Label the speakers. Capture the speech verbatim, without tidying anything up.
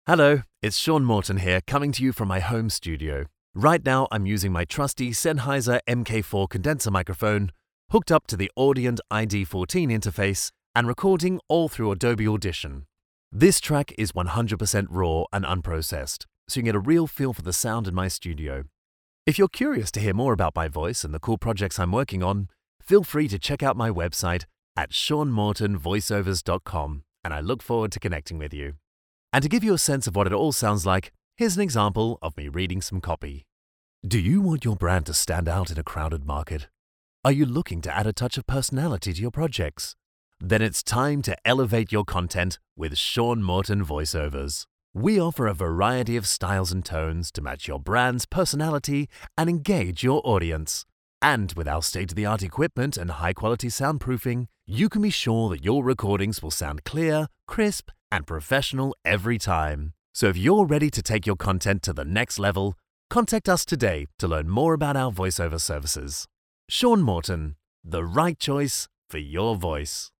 Speaker 1: Hello, it's Sean Morton here, coming to you from my home studio. Right now, I'm using my trusty Sennheiser M K four condenser microphone, hooked up to the Audient I D fourteen interface, and recording all through Adobe Audition. This track is one hundred percent raw and unprocessed, so you can get a real feel for the sound in my studio. If you're curious to hear more about my voice and the cool projects I'm working on, feel free to check out my website at sean morton voiceovers dot com, and I look forward to connecting with you. And to give you a sense of what it all sounds like, here's an example of me reading some copy. Do you want your brand to stand out in a crowded market? Are you looking to add a touch of personality to your projects? Then it's time to elevate your content with Sean Morton Voiceovers. We offer a variety of styles and tones to match your brand's personality and engage your audience. And with our state-of-the-art equipment and high-quality soundproofing, you can be sure that your recordings will sound clear, crisp, and professional every time. So if you're ready to take your content to the next level, contact us today to learn more about our voiceover services. Sean Morton, the right choice for your voice.